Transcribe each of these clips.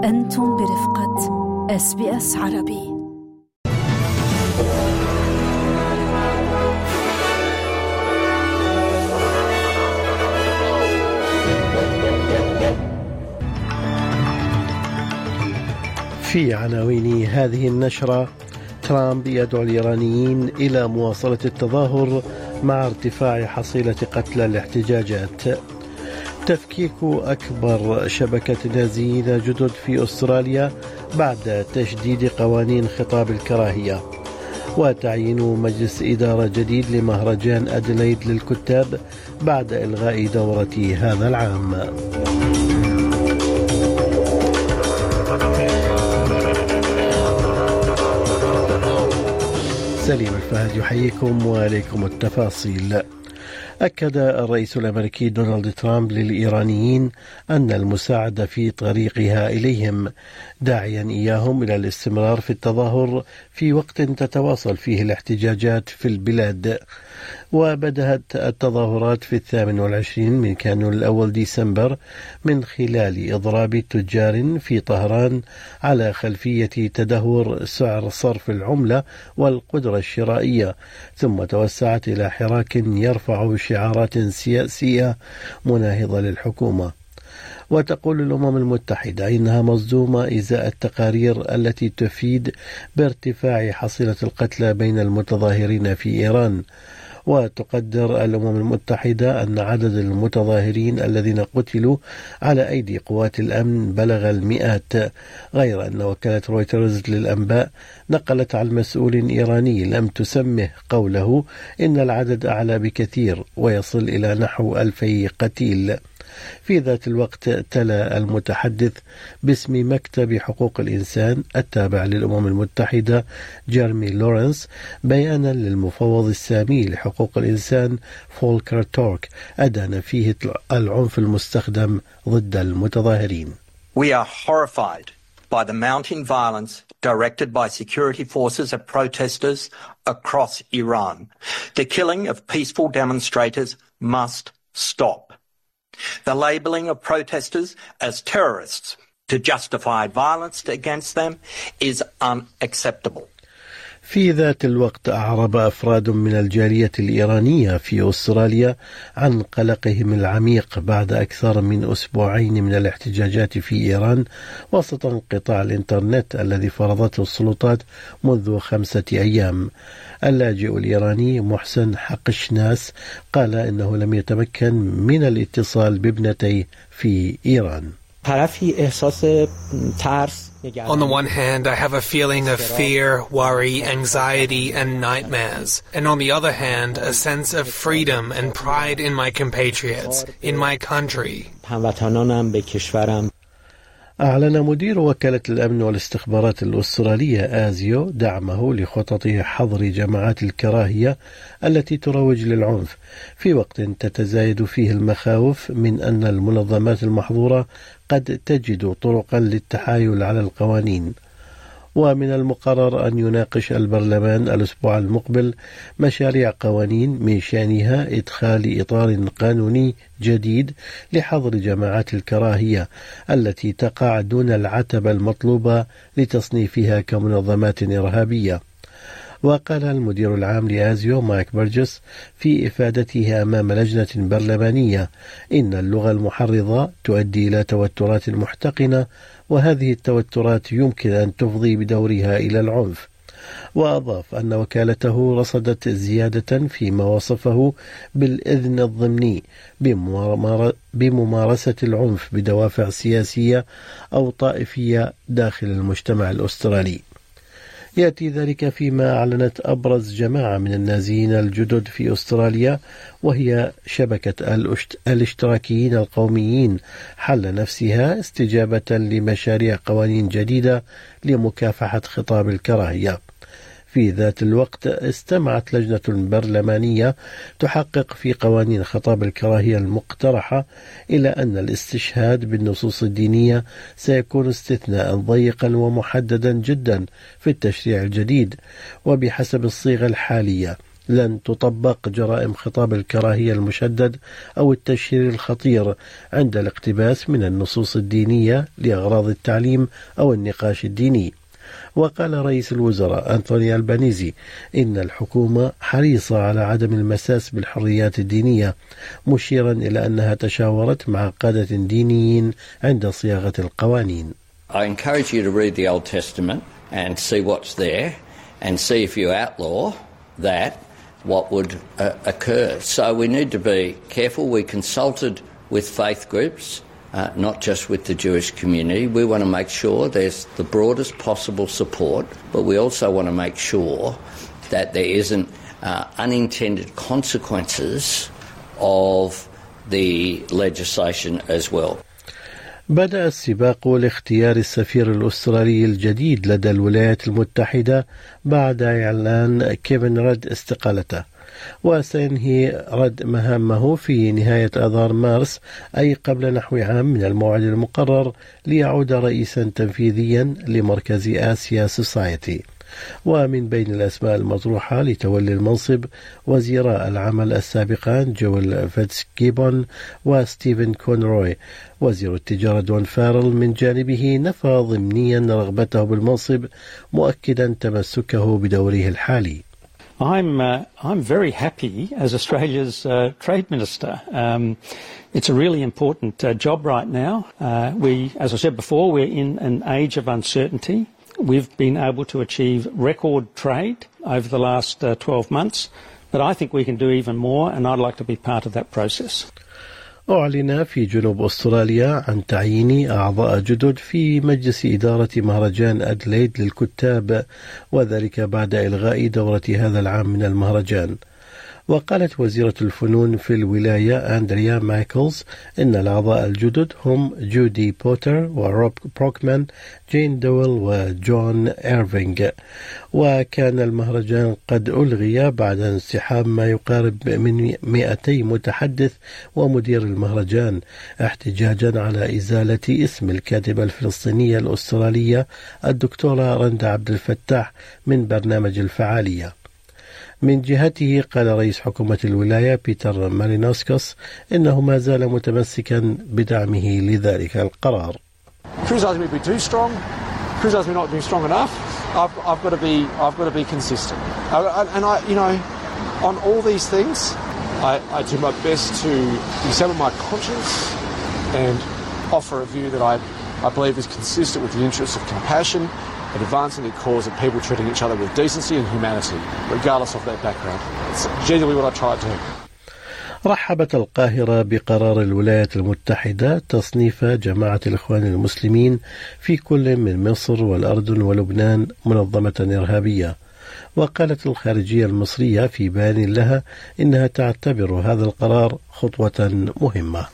أنتم برفقة SBS عربي. في عناوين هذه النشرة: ترامب يدعو الإيرانيين إلى مواصلة التظاهر مع ارتفاع حصيلة قتلى الاحتجاجات. تفكيك أكبر شبكة نازيين جدد في أستراليا بعد تشديد قوانين خطاب الكراهية. وتعيين مجلس إدارة جديد لمهرجان أديلايد للكتاب بعد إلغاء دورة هذا العام. سليم الفهد يحييكم وعليكم التفاصيل. أكد الرئيس الأمريكي دونالد ترامب للإيرانيين أن المساعدة في طريقها إليهم، داعيا إياهم إلى الاستمرار في التظاهر في وقت تتواصل فيه الاحتجاجات في البلاد. وبدأت التظاهرات في 28 من كانون الأول ديسمبر من خلال إضراب تجار في طهران على خلفية تدهور سعر صرف العملة والقدرة الشرائية، ثم توسعت إلى حراك يرفع شعارات سياسية مناهضة للحكومة. وتقول الأمم المتحدة إنها مصدومة إزاء التقارير التي تفيد بارتفاع حصيلة القتلى بين المتظاهرين في إيران. وتقدر الأمم المتحدة أن عدد المتظاهرين الذين قتلوا على أيدي قوات الأمن بلغ المئات، غير أن وكالة رويترز للأنباء نقلت عن مسؤول إيراني لم تسمه قوله إن العدد أعلى بكثير ويصل إلى نحو 2000 قتيل. في ذات الوقت تلا المتحدث باسم مكتب حقوق الإنسان التابع للأمم المتحدة جيرمي لورنس بيانا للمفوض السامي لحقوق الإنسان فولكر تورك أدان فيه العنف المستخدم ضد المتظاهرين. We are horrified by the mounting violence directed by security forces at protesters across Iran. The killing of peaceful demonstrators must stop. The labelling of protesters as terrorists to justify violence against them is unacceptable. في ذات الوقت أعرب أفراد من الجالية الإيرانية في أستراليا عن قلقهم العميق بعد أكثر من أسبوعين من الاحتجاجات في إيران وسط انقطاع الإنترنت الذي فرضته السلطات منذ 5 أيام. اللاجئ الإيراني محسن حقشناس قال إنه لم يتمكن من الاتصال بابنتيه في إيران. On the one hand, I have a feeling of fear, worry, anxiety, and nightmares. And on the other hand, a sense of freedom and pride in my compatriots, in my country. أعلن مدير وكالة الأمن والاستخبارات الأسترالية آزيو دعمه لخطط حظر جماعات الكراهية التي تروج للعنف، في وقت تتزايد فيه المخاوف من أن المنظمات المحظورة قد تجد طرقا للتحايل على القوانين. ومن المقرر أن يناقش البرلمان الأسبوع المقبل مشاريع قوانين من شأنها إدخال إطار قانوني جديد لحظر جماعات الكراهية التي تقع دون العتبة المطلوبة لتصنيفها كمنظمات إرهابية. وقال المدير العام لآزيو مايك برجس في إفادته أمام لجنة برلمانية إن اللغة المحرضة تؤدي إلى توترات محتقنة، وهذه التوترات يمكن أن تفضي بدورها إلى العنف. وأضاف أن وكالته رصدت زيادة فيما وصفه بالإذن الضمني بممارسة العنف بدوافع سياسية أو طائفية داخل المجتمع الأسترالي. يأتي ذلك فيما أعلنت أبرز جماعة من النازيين الجدد في أستراليا وهي شبكة الاشتراكيين القوميين حل نفسها استجابة لمشاريع قوانين جديدة لمكافحة خطاب الكراهية. في ذات الوقت استمعت لجنة برلمانية تحقق في قوانين خطاب الكراهية المقترحة إلى أن الاستشهاد بالنصوص الدينية سيكون استثناء ضيقا ومحددا جدا في التشريع الجديد، وبحسب الصيغة الحالية لن تطبق جرائم خطاب الكراهية المشدد أو التشهير الخطير عند الاقتباس من النصوص الدينية لأغراض التعليم أو النقاش الديني. وقال رئيس الوزراء أنتوني ألبانيزي إن الحكومة حريصة على عدم المساس بالحريات الدينية، مشيرا إلى أنها تشاورت مع قادة دينيين عند صياغة القوانين. I encourage you to read the Old Testament and see what's there and see if you outlaw that, what would occur. So we need to be careful. We consulted with faith groups, not just with the Jewish community. We want to make sure there's the broadest possible support, but we also want to make sure that there isn't unintended consequences of the legislation as well. بدأ السباق لاختيار السفير الأسترالي الجديد لدى الولايات المتحدة بعد إعلان كيفن رد استقالته، وسينهي رد مهامه في نهاية آذار مارس، أي قبل نحو عام من الموعد المقرر، ليعود رئيسا تنفيذيا لمركز آسيا سوسايتي. ومن بين الأسماء المطروحة لتولي المنصب وزيراء العمل السابقان جويل فيتزجيبون وستيفن كونروي. وزير التجارة دون فارل من جانبه نفى ضمنيا رغبته بالمنصب، مؤكدا تمسكه بدوره الحالي. I'm very happy as Australia's Trade Minister. It's a really important job right now. As I said before, we're in an age of uncertainty. We've been able to achieve record trade over the last 12 months, but I think we can do even more, and I'd like to be part of that process. أعلن في جنوب أستراليا عن تعيين أعضاء جدد في مجلس إدارة مهرجان أدليد للكتاب، وذلك بعد إلغاء دورة هذا العام من المهرجان. وقالت وزيرة الفنون في الولاية أندريا مايكلز إن الأعضاء الجدد هم جودي بوتر وروب بروكمان، جين دويل وجون إيرفينغ. وكان المهرجان قد ألغي بعد انسحاب ما يقارب من 200 متحدث ومدير المهرجان، احتجاجا على إزالة اسم الكاتبة الفلسطينية الأسترالية الدكتورة رندا عبد الفتاح من برنامج الفعالية. من جهته قال رئيس حكومة الولاية بيتر مارينوسكوس إنه ما زال متمسكا بدعمه لذلك القرار. Criticizing me being too strong, criticizing me not being strong enough. I've got to be consistent. And on all these things, I do my best to examine my conscience and offer a view that I believe is consistent with the interests of compassion and advancing the cause of people treating each other with decency and humanity, regardless of their background. It's genuinely what I try to do. رحبت القاهرة بقرار الولايات المتحدة تصنيف جماعة الإخوان المسلمين في كل من مصر والأردن ولبنان منظمة إرهابية. وقالت الخارجية المصرية في بيان لها إنها تعتبر هذا القرار خطوة مهمة.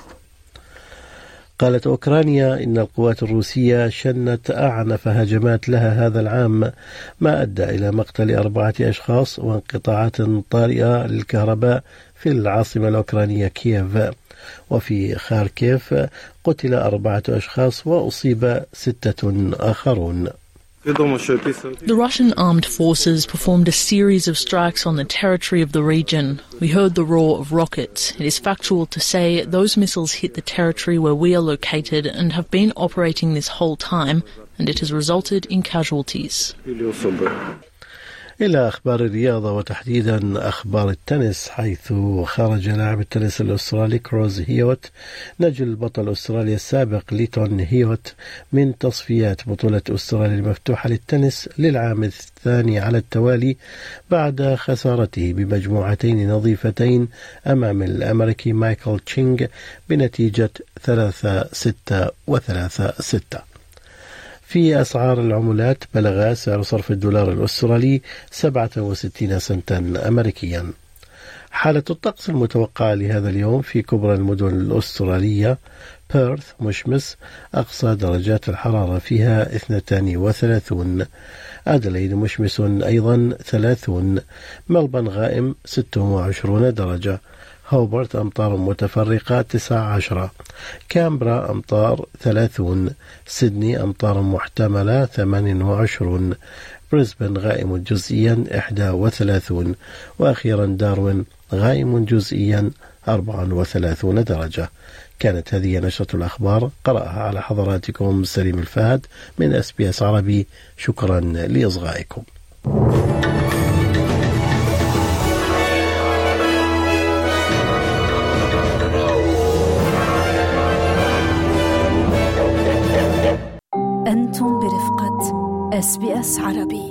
قالت أوكرانيا إن القوات الروسية شنت أعنف هجمات لها هذا العام، ما أدى إلى مقتل 4 أشخاص وانقطاعات طارئة للكهرباء في العاصمة الأوكرانية كييف. وفي خاركيف قتل 4 أشخاص وأصيب 6 آخرون. The Russian armed forces performed a series of strikes on the territory of the region. We heard the roar of rockets. It is factual to say those missiles hit the territory where we are located and have been operating this whole time, and it has resulted in casualties. إلى أخبار الرياضة وتحديدا أخبار التنس، حيث خرج لاعب التنس الأسترالي كروز هيوت نجل بطل أستراليا السابق ليتون هيوت من تصفيات بطولة أستراليا المفتوحة للتنس للعام الثاني على التوالي بعد خسارته بمجموعتين نظيفتين أمام الأمريكي مايكل تشينغ بنتيجة 3-6 و3-6. في أسعار العملات بلغ سعر صرف الدولار الأسترالي 67 سنتا أمريكيا. حالة الطقس المتوقعة لهذا اليوم في كبرى المدن الأسترالية: بيرث مشمس، أقصى درجات الحرارة فيها 32، أدليد مشمس أيضا 30، ملبن غائم 26 درجة، هوبرت أمطار متفرقة 19. كامبرا أمطار 30. سيدني أمطار محتملة 28. بريسبن غائم جزئيا 31. وأخيرا داروين غائم جزئيا 34 درجة. كانت هذه نشرة الأخبار قرأها على حضراتكم سليم الفهد من SBS عربي. شكرا لإصغائكم. أنتم برفقة SBS عربي.